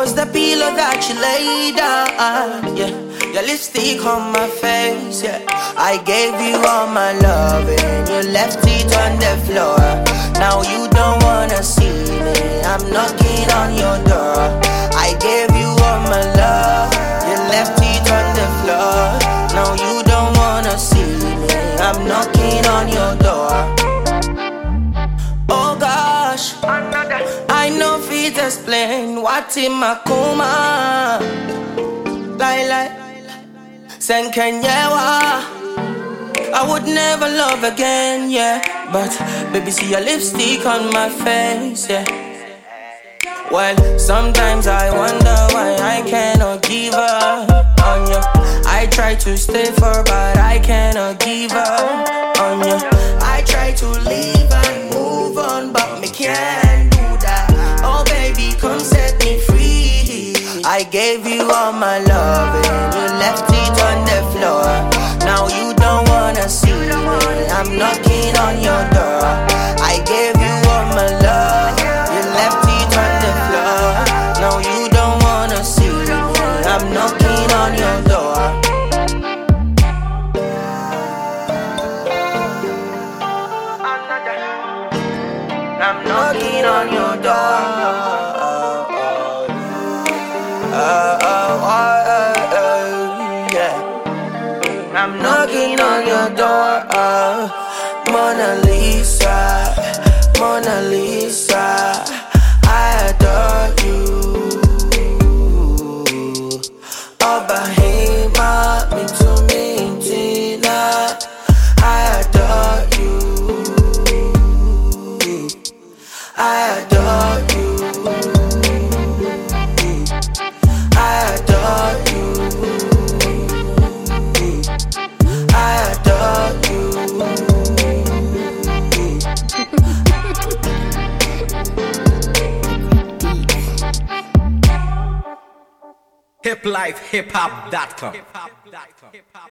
was the pillow that you laid down, yeah. Your lipstick on my face, yeah. I gave you all my love and you left it on the floor. Now you don't wanna see me, I'm knocking on your door. I gave you all my love, you left it on the floor. Now you don't wanna see me, I'm knocking on your door. Oh gosh, I know fit explain what in my coma. Like Senkenyewa, I would never love again, yeah. But baby, see your lipstick on my face, yeah. Well, sometimes I wonder why I cannot give up on you. I try to stay for, but I cannot give up on you. I try to leave and move on, but me can't do that. Oh baby, come set me free. I gave you all my love and you left it on the floor. Now you don't wanna see me, I'm knocking on your door. I gave you all my love, you left it on the floor. Now you don't wanna see me, I'm knocking on your door. I'm knocking on your door. Yeah. I'm knocking on your door. Mona Lisa, Mona Lisa, I adore you. Obahima, me to me, Tina, I adore you. I adore you. I adore you. I adore you. Hiplife, hiphop.com.